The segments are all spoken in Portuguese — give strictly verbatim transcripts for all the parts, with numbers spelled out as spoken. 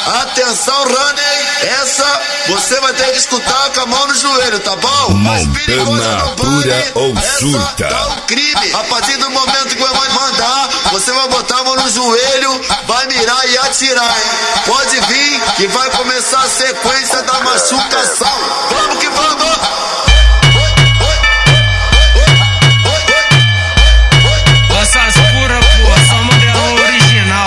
Atenção, running, essa você vai ter que escutar com a mão no joelho, tá bom? Montana pura ou surta. Tá um crime. A partir do momento que eu vou mandar, você vai botar a mão no joelho, vai mirar e atirar, hein? Pode vir que vai começar a sequência da machucação. Vamos que vamos! Essas pura, pô, só modelo original.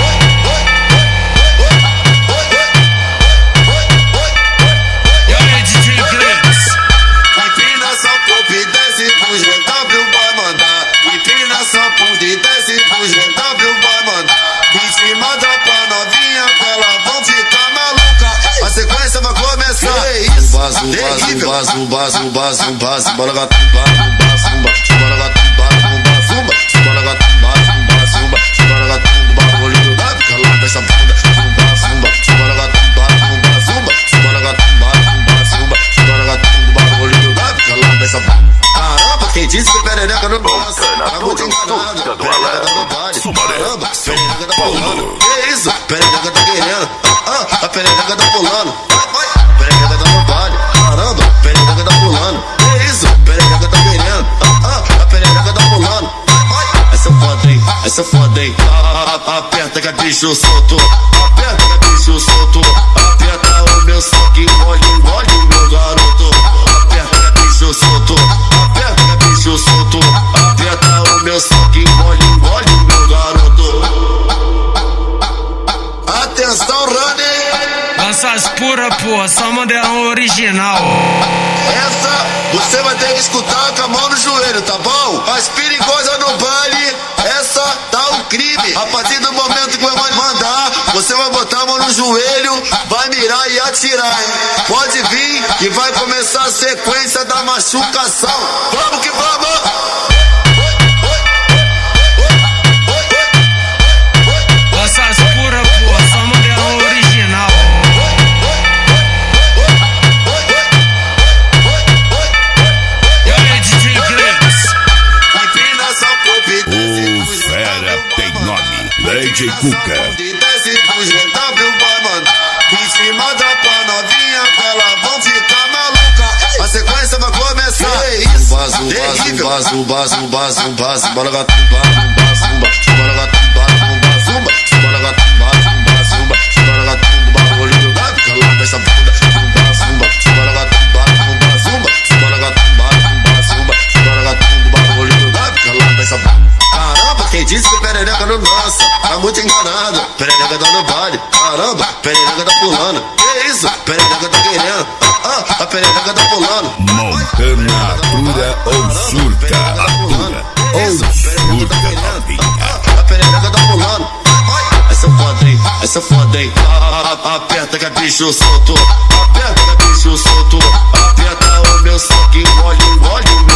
E aí, D J Glex? Inclinação pro e desce pro G W vai mandar. Inclinação pro e desce pro G W vai mandar. Em cima da pra novinha, elas vão ficar maluca. A sequência vai começar. É isso, bazu, bazu, bazu, bazu, bazu, bazu, bora gato, bazu, bazu, bazu, bora gato, bazu, bazu, bazu, bora gato, bazu, bazu, bazu, bora gato, bagulho da calada essa bunda, bazu, bazu, bora gato, bazu, bazu, bazu, bora gato, bazu, bazu, bazu, bora gato, bagulho da calada essa bunda. Caramba, quem disse que perereca não gosta? Tá muito enganado. Perereca tá no baile. Caramba, perereca tá pulando. Que isso? Perereca tá querendo. Ah, a perereca tá pulando. Perereca tá no baile. Caramba, perereca tá pulando. Que isso? Perereca tá querendo. Ah, a perereca tá pulando. Essa foda, hein? Essa foda, hein? Aperta que é bicho solto. Aperta que é bicho solto. Aperta o meu saco, engole, engole o meu garoto. Aperta que é bicho solto. Aperta que é bicho solto. Aperta o meu saco, engole, engole o meu garoto. Atenção, running. Essas pura, pô, só modelo original. Essa você vai ter que escutar com a mão no joelho, tá bom? As perigosas no baile, essa tá um crime. A partir do momento que eu vou mandar, você vai botar a mão no joelho, vai mirar e atirar, hein? Pode vir que vai começar a sequência da machucação. Vamos que vamos! Essas pura, pô, só modelo original. E aí, D J Glex? O fera tem nome, Lady Cuca. Desce pro G W vai mandar. Em cima da pra novinha, elas vão ficar maluca. A sequência vai começar. É isso, bazu, bazu, bazu, bazu, bazu, bazu, bora gato, bazu, bazu, bazu, bora gato, bazu, bazu, bazu, bora gato, bazu, bazu, bazu, bora gato, bagulho da calada essa bunda, bazu, bazu, bora gato, bazu, bazu, bazu, bora gato, bazu, bazu, bazu, bora gato, bagulho da calada essa bunda. Caramba, quem disse que perereca não dança? Tá muito enganado. Perereca tá no baile. Caramba, perereca tá pulando. Que isso? Perereca tá querendo. Ah, a perereca tá pulando. Montana pura ou surta. Atura ou surta novinha. A perereca tá pulando. Essa foda, hein? Essa foda, hein? Aperta que é bicho solto. Aperta que é bicho solto. Aperta o meu saco, engole, engole o